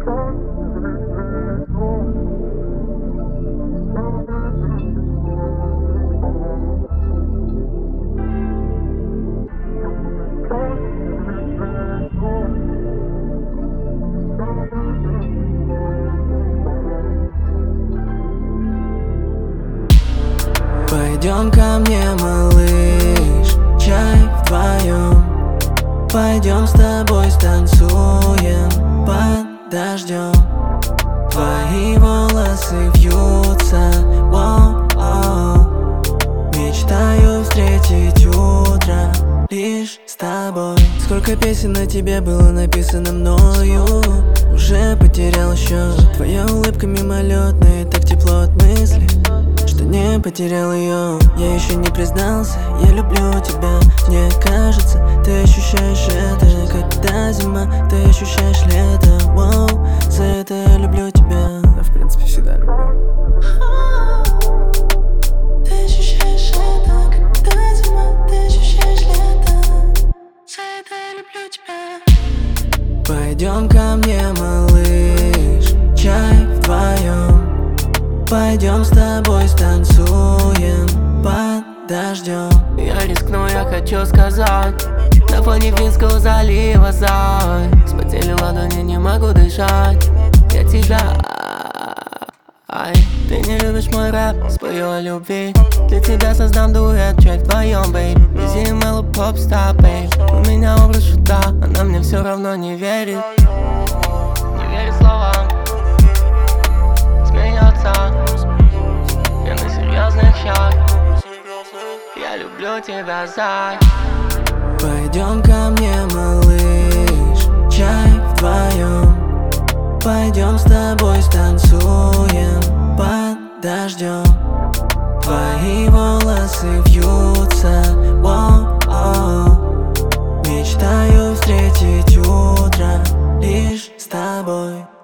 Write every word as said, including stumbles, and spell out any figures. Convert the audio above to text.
Пойдем ко мне, малыш, чай вдвоем. Пойдем с тобой станцуем под дождем. Твои волосы вьются, воу-оу. Мечтаю встретить утро лишь с тобой. Сколько песен о тебе было написано мною, уже потерял счет. Твоя улыбка мимолетная, так тепло от мысли, что не потерял ее. Я еще не признался, я люблю тебя. Мне кажется, ты ощущаешь это, когда зима, ты ощущаешь лето. Воу, за это я люблю тебя. Да, в принципе, всегда люблю. Ты ощущаешь это, когда зима, ты ощущаешь лето. За это я люблю тебя. Пойдем ко мне, малыш, чай вдвоем. Пойдем с тобой станцуем под дождем. Я рискну, я хочу сказать, на фоне Финского залива зай. Вспотели ладони, не могу дышать. Я тебя... Ай, ты не любишь мой рэп, спою о любви. Для тебя создам дуэт, чай вдвоем, бейб. Изи мело поп стар, бейб. У меня образ шута, она мне все равно не верит. Не верит словам, смеется. Я на серьезных щах. Я люблю тебя, зай. Пойдем ко мне, малыш, чай вдвоем. Пойдем с тобой станцуем под дождем. Твои волосы вьются, воу-оу. Мечтаю встретить утро лишь с тобой.